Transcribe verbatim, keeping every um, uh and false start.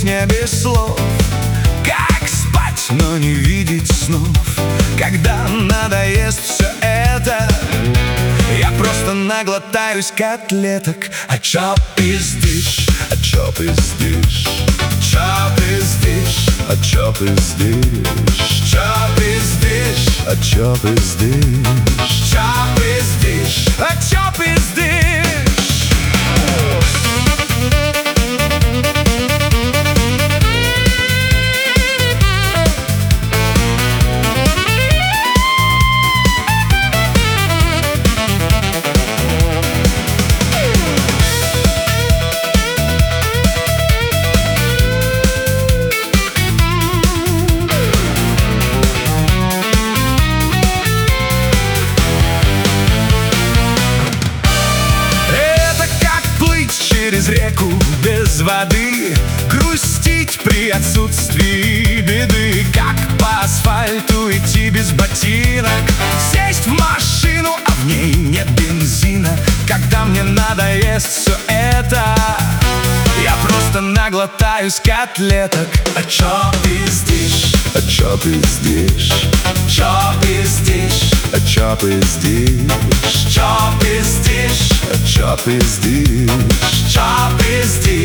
песня без слов. Как спать, но не видеть снов, когда надоест все это. Я просто наглотаюсь котлеток. А chop is dish, a chop is dish, chop is dish, a chop is dish, chop is dish, a chop is dish, chop is dish, a chop is dish. Через реку без воды, грустить при отсутствии беды. Как по асфальту идти без ботинок, сесть в машину, а в ней нет бензина. Когда мне надоест все это, я просто наглотаюсь котлеток. A chop is dish, a chop is dish, chop is dish, a chop is dish, chop is dish, a chop is dish, chop is dish.